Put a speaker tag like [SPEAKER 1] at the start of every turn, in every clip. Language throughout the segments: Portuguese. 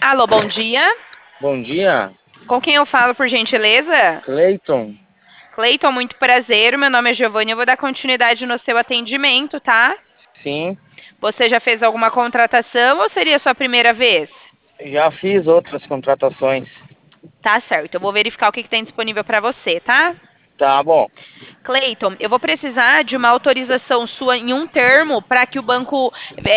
[SPEAKER 1] Alô, bom dia.
[SPEAKER 2] Bom dia,
[SPEAKER 1] Com quem eu falo, por gentileza?
[SPEAKER 2] Cleiton.
[SPEAKER 1] Cleiton, muito prazer. Meu nome é Giovanni. Eu vou dar continuidade no seu atendimento, tá?
[SPEAKER 2] Sim,
[SPEAKER 1] Você já fez alguma contratação ou seria a sua primeira vez?
[SPEAKER 2] já fiz outras contratações.
[SPEAKER 1] Tá certo. Eu vou verificar o que tem disponível para você, tá?
[SPEAKER 2] Tá bom.
[SPEAKER 1] Cleiton, eu vou precisar de uma autorização sua em um termo para que o banco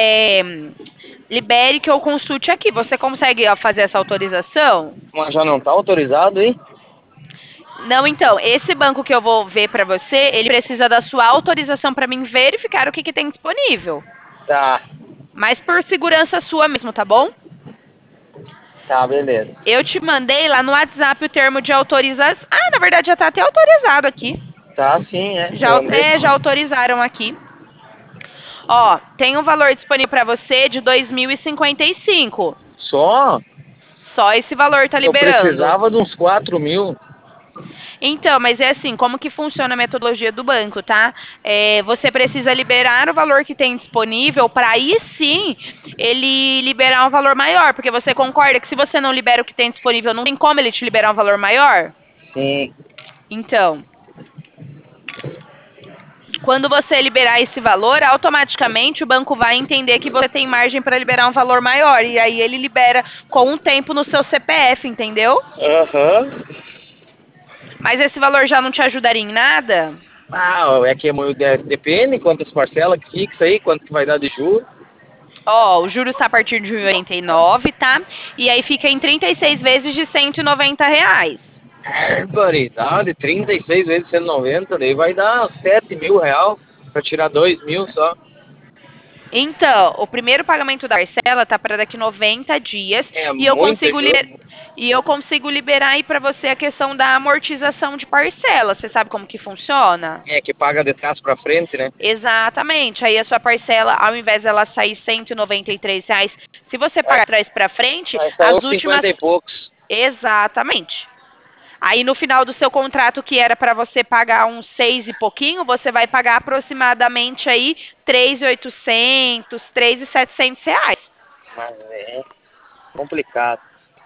[SPEAKER 1] libere que eu consulte aqui. Você consegue fazer essa autorização?
[SPEAKER 2] Mas já não tá autorizado, hein?
[SPEAKER 1] Não, então, esse banco que eu vou ver para você, ele precisa da sua autorização para mim verificar o que tem disponível.
[SPEAKER 2] Tá,
[SPEAKER 1] Mas por segurança sua mesmo, tá bom?
[SPEAKER 2] tá, beleza.
[SPEAKER 1] Eu te mandei lá no WhatsApp o termo de autorização. Ah, na verdade já tá até autorizado aqui.
[SPEAKER 2] Tá, sim,
[SPEAKER 1] Já,
[SPEAKER 2] eu andei.
[SPEAKER 1] já autorizaram aqui. Ó, tem um valor disponível para você de 2.055.
[SPEAKER 2] Só?
[SPEAKER 1] Só esse valor tá
[SPEAKER 2] Eu
[SPEAKER 1] liberando.
[SPEAKER 2] precisava de uns 4.000.
[SPEAKER 1] Então, mas é assim, como que funciona a metodologia do banco, tá? Você precisa liberar o valor que tem disponível para aí sim ele liberar um valor maior, porque você concorda que se você não libera o que tem disponível, não tem como ele te liberar um valor maior?
[SPEAKER 2] Sim.
[SPEAKER 1] Então, quando você liberar esse valor, automaticamente o banco vai entender que você tem margem para liberar um valor maior, e aí ele libera com um tempo no seu CPF, entendeu?
[SPEAKER 2] Aham.
[SPEAKER 1] Mas esse valor já não te ajudaria em nada?
[SPEAKER 2] Ah, é que depende quantas parcelas que fixa aí, quanto que vai dar de juros.
[SPEAKER 1] Ó, o juros está a partir de 1,89, tá? E aí fica em 36 vezes de R$ 190.
[SPEAKER 2] Barbaridade, 36 vezes 190, daí vai dar 7.000 real pra tirar 2.000 só.
[SPEAKER 1] Então, o primeiro pagamento da parcela tá para daqui 90 dias
[SPEAKER 2] É
[SPEAKER 1] e eu
[SPEAKER 2] muita
[SPEAKER 1] consigo
[SPEAKER 2] juros.
[SPEAKER 1] liberar aí para você a questão da amortização de parcela. Você sabe como que funciona?
[SPEAKER 2] É que paga de trás pra frente, né?
[SPEAKER 1] Exatamente. Aí a sua parcela, ao invés dela sair R$ 193, se você
[SPEAKER 2] Vai,
[SPEAKER 1] pagar trás para frente,
[SPEAKER 2] vai sair
[SPEAKER 1] as
[SPEAKER 2] uns
[SPEAKER 1] últimas
[SPEAKER 2] 50 e poucos.
[SPEAKER 1] exatamente. Aí no final do seu contrato, que era para você pagar uns 6 e pouquinho, você vai pagar aproximadamente aí 3.800, R$ 3.700.
[SPEAKER 2] Mas é complicado.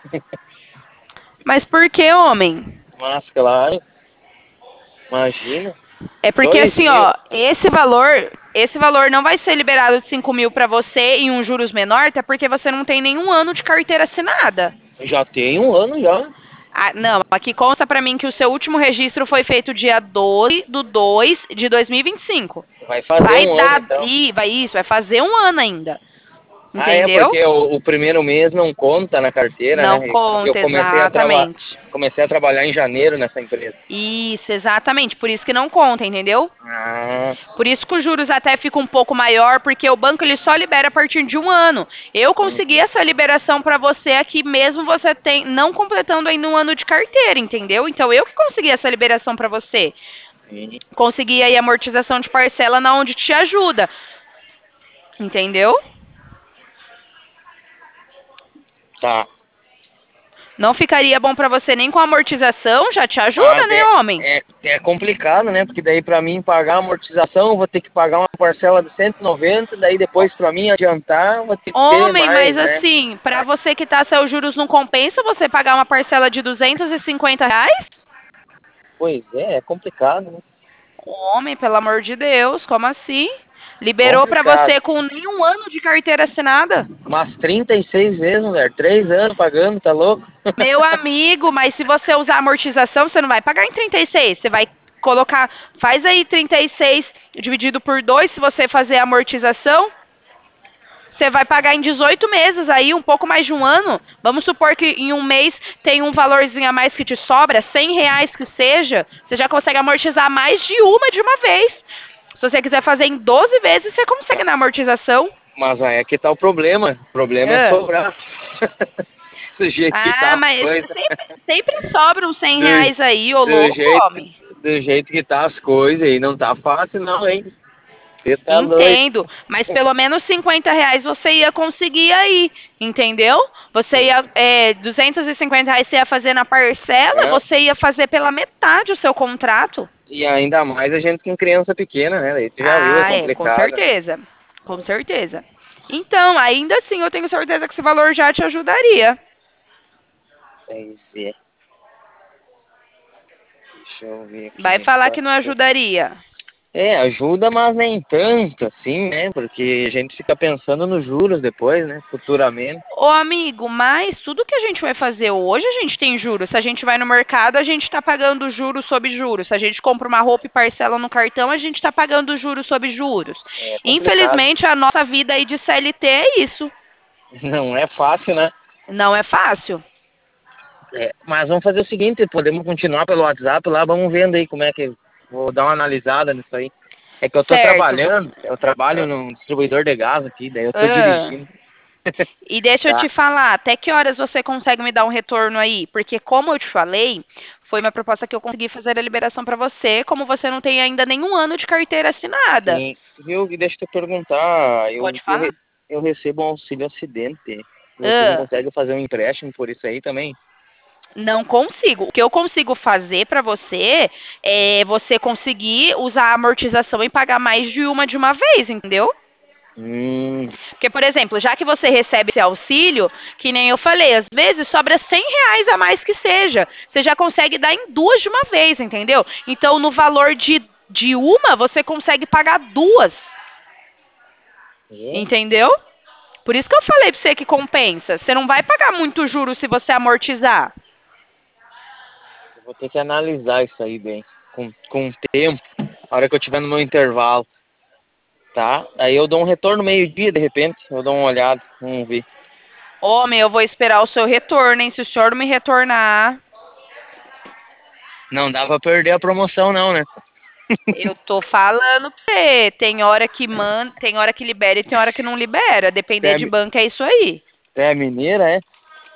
[SPEAKER 1] Mas por que, homem?
[SPEAKER 2] Mas claro, imagina.
[SPEAKER 1] É porque
[SPEAKER 2] dois
[SPEAKER 1] assim,
[SPEAKER 2] mil.
[SPEAKER 1] ó, esse valor não vai ser liberado de 5.000 para você em um juros menor, até porque você não tem nenhum ano de carteira assinada.
[SPEAKER 2] Já tem um ano já.
[SPEAKER 1] Ah, não, aqui consta para mim que o seu último registro foi feito dia 12 de 2 de 2025.
[SPEAKER 2] Vai fazer
[SPEAKER 1] Vai
[SPEAKER 2] um ano
[SPEAKER 1] dar,
[SPEAKER 2] então.
[SPEAKER 1] vai fazer um ano ainda.
[SPEAKER 2] Ah, é
[SPEAKER 1] Entendeu?
[SPEAKER 2] porque o primeiro mês não conta na carteira,
[SPEAKER 1] Não
[SPEAKER 2] né? Eu
[SPEAKER 1] conta, exatamente.
[SPEAKER 2] comecei a trabalhar em janeiro nessa empresa.
[SPEAKER 1] Isso, exatamente. Por isso que não conta, entendeu?
[SPEAKER 2] Ah,
[SPEAKER 1] Por isso que os juros até ficam um pouco maior, porque o banco ele só libera a partir de um ano. Eu consegui
[SPEAKER 2] uhum.
[SPEAKER 1] essa liberação para você aqui, mesmo você não completando ainda um ano de carteira, entendeu? Então eu que consegui essa liberação para você.
[SPEAKER 2] Sim.
[SPEAKER 1] Consegui aí amortização de parcela na onde te ajuda, entendeu?
[SPEAKER 2] Tá.
[SPEAKER 1] Não ficaria bom para você nem com amortização, já te ajuda,
[SPEAKER 2] Mas
[SPEAKER 1] né, homem?
[SPEAKER 2] é complicado, né? Porque daí pra mim pagar a amortização, eu vou ter que pagar uma parcela de 190, daí depois pra mim adiantar, eu vou ter que ter
[SPEAKER 1] Homem,
[SPEAKER 2] mais,
[SPEAKER 1] mas
[SPEAKER 2] né?
[SPEAKER 1] assim, para você que tá seus juros não compensa você pagar uma parcela de R$ 250?
[SPEAKER 2] Pois é complicado, né?
[SPEAKER 1] Homem, pelo amor de Deus, como assim? Liberou para
[SPEAKER 2] Complicado.
[SPEAKER 1] você com nenhum ano de carteira assinada?
[SPEAKER 2] Mas 36 vezes, mulher, 3 anos pagando, tá louco?
[SPEAKER 1] Meu amigo, mas se você usar amortização, você não vai pagar em 36. Você vai colocar, faz aí 36 dividido por 2, se você fazer a amortização, você vai pagar em 18 meses aí, um pouco mais de um ano. Vamos supor que em um mês tem um valorzinho a mais que te sobra, R$ 100 que seja, você já consegue amortizar mais de uma vez. Se você quiser fazer em 12 vezes, você consegue na amortização.
[SPEAKER 2] Mas aí é que tá o problema. O problema é
[SPEAKER 1] Ah,
[SPEAKER 2] sobrar. Do jeito que tá
[SPEAKER 1] ah,
[SPEAKER 2] as
[SPEAKER 1] mas
[SPEAKER 2] coisas.
[SPEAKER 1] sempre sobra uns 100
[SPEAKER 2] Do,
[SPEAKER 1] reais aí, ô
[SPEAKER 2] do
[SPEAKER 1] louco,
[SPEAKER 2] jeito,
[SPEAKER 1] homem.
[SPEAKER 2] do jeito que tá as coisas aí, não tá fácil não, hein? Você tá doido.
[SPEAKER 1] Entendo, mas pelo menos R$ 50 você ia conseguir aí, entendeu? Você ia, R$ 250 você ia fazer na parcela,
[SPEAKER 2] É.
[SPEAKER 1] você ia fazer pela metade o seu contrato.
[SPEAKER 2] E ainda mais a gente com criança pequena, né? Daí tu já viu, é
[SPEAKER 1] Ah, é, com
[SPEAKER 2] complicado, né?
[SPEAKER 1] certeza, com certeza. Então, ainda assim, eu tenho certeza que esse valor já te ajudaria.
[SPEAKER 2] Pois é. Deixa eu ver aqui
[SPEAKER 1] Vai
[SPEAKER 2] como é que
[SPEAKER 1] falar
[SPEAKER 2] tá.
[SPEAKER 1] que não ajudaria.
[SPEAKER 2] É, ajuda, mas nem tanto, assim, né? Porque a gente fica pensando nos juros depois, né? Futuramente.
[SPEAKER 1] Ô, amigo, mas tudo que a gente vai fazer hoje, a gente tem juros. Se a gente vai no mercado, a gente está pagando juros sobre juros. Se a gente compra uma roupa e parcela no cartão, a gente está pagando juros sobre juros.
[SPEAKER 2] É complicado.
[SPEAKER 1] Infelizmente, a nossa vida aí de CLT é isso.
[SPEAKER 2] Não é fácil, né?
[SPEAKER 1] Não é fácil.
[SPEAKER 2] É, mas vamos fazer o seguinte, podemos continuar pelo WhatsApp lá, vamos vendo aí como é que... Vou dar uma analisada nisso aí. É que eu tô
[SPEAKER 1] Certo.
[SPEAKER 2] trabalhando, eu trabalho num distribuidor de gás aqui, daí eu tô
[SPEAKER 1] Ah.
[SPEAKER 2] dirigindo.
[SPEAKER 1] E deixa eu
[SPEAKER 2] Tá.
[SPEAKER 1] te falar, até que horas você consegue me dar um retorno aí? Porque como eu te falei, foi uma proposta que eu consegui fazer a liberação para você, como você não tem ainda nenhum ano de carteira assinada.
[SPEAKER 2] Sim. Viu? E deixa eu te perguntar,
[SPEAKER 1] Pode falar.
[SPEAKER 2] eu recebo um auxílio acidente. Você não
[SPEAKER 1] Ah,
[SPEAKER 2] consegue fazer um empréstimo por isso aí também?
[SPEAKER 1] não consigo. O que eu consigo fazer para você é você conseguir usar a amortização e pagar mais de uma vez, entendeu?
[SPEAKER 2] Hum,
[SPEAKER 1] Porque, por exemplo, já que você recebe esse auxílio, que nem eu falei, às vezes sobra R$ 100 a mais que seja. Você já consegue dar em duas de uma vez, entendeu? Então, no valor de uma, você consegue pagar duas,
[SPEAKER 2] é?
[SPEAKER 1] entendeu? Por isso que eu falei pra você que compensa. Você não vai pagar muito juro se você amortizar.
[SPEAKER 2] Eu vou ter que analisar isso aí bem, com o tempo, a hora que eu tiver no meu intervalo, tá? Aí eu dou um retorno meio-dia, de repente, eu dou uma olhada, vamos ver.
[SPEAKER 1] Homem, eu vou esperar o seu retorno, hein? Se o senhor não me retornar,
[SPEAKER 2] Não dá pra perder a promoção não, né?
[SPEAKER 1] eu tô falando pra você. Tem hora que manda, tem hora que libera e tem hora que não libera.
[SPEAKER 2] Você
[SPEAKER 1] Depender de banco é isso aí.
[SPEAKER 2] você é mineira, é?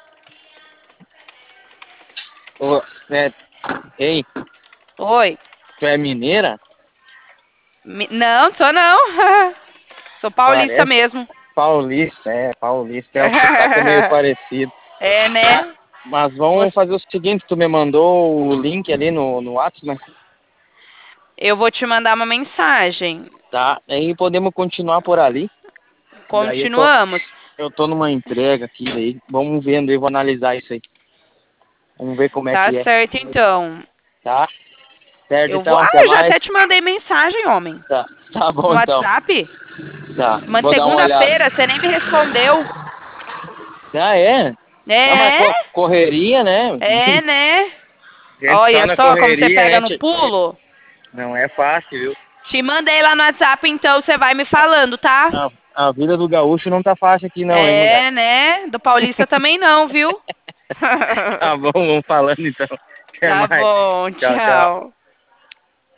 [SPEAKER 2] Ô, é, ei,
[SPEAKER 1] Oi.
[SPEAKER 2] tu é mineira?
[SPEAKER 1] Não, sou não. Sou paulista
[SPEAKER 2] Parece
[SPEAKER 1] mesmo.
[SPEAKER 2] paulista, é um sotaque meio parecido.
[SPEAKER 1] É,
[SPEAKER 2] Tá,
[SPEAKER 1] né?
[SPEAKER 2] mas vamos
[SPEAKER 1] Você-
[SPEAKER 2] fazer o seguinte, tu me mandou o link ali no WhatsApp, né?
[SPEAKER 1] Eu vou te mandar uma mensagem.
[SPEAKER 2] Tá, aí podemos continuar por ali. Daí
[SPEAKER 1] Continuamos.
[SPEAKER 2] eu tô numa entrega aqui, daí vamos vendo aí, vou analisar isso aí. Vamos ver como é
[SPEAKER 1] Tá
[SPEAKER 2] que é,
[SPEAKER 1] certo, então.
[SPEAKER 2] tá? Certo,
[SPEAKER 1] Eu vou.
[SPEAKER 2] então,
[SPEAKER 1] Ah,
[SPEAKER 2] até
[SPEAKER 1] eu já
[SPEAKER 2] mais.
[SPEAKER 1] até te mandei mensagem, homem.
[SPEAKER 2] Tá, tá
[SPEAKER 1] No
[SPEAKER 2] bom então.
[SPEAKER 1] WhatsApp.
[SPEAKER 2] Tá,
[SPEAKER 1] Uma
[SPEAKER 2] vou dar uma olhada.
[SPEAKER 1] segunda-feira, você nem me respondeu.
[SPEAKER 2] Ah, é? Não, mas
[SPEAKER 1] É?
[SPEAKER 2] correria, né?
[SPEAKER 1] É, né?
[SPEAKER 2] Gente tá
[SPEAKER 1] Olha
[SPEAKER 2] na
[SPEAKER 1] só como você
[SPEAKER 2] correria,
[SPEAKER 1] pega
[SPEAKER 2] né?
[SPEAKER 1] no pulo.
[SPEAKER 2] Não é fácil, viu?
[SPEAKER 1] Te mandei lá no WhatsApp, então você vai me falando, tá?
[SPEAKER 2] A vida do gaúcho não tá fácil aqui não, hein, mulher?
[SPEAKER 1] É, né? Do Paulista também não, viu?
[SPEAKER 2] Tá bom, vamos falando então. Até
[SPEAKER 1] Tá
[SPEAKER 2] mais.
[SPEAKER 1] bom,
[SPEAKER 2] Tchau, tchau.
[SPEAKER 1] tchau.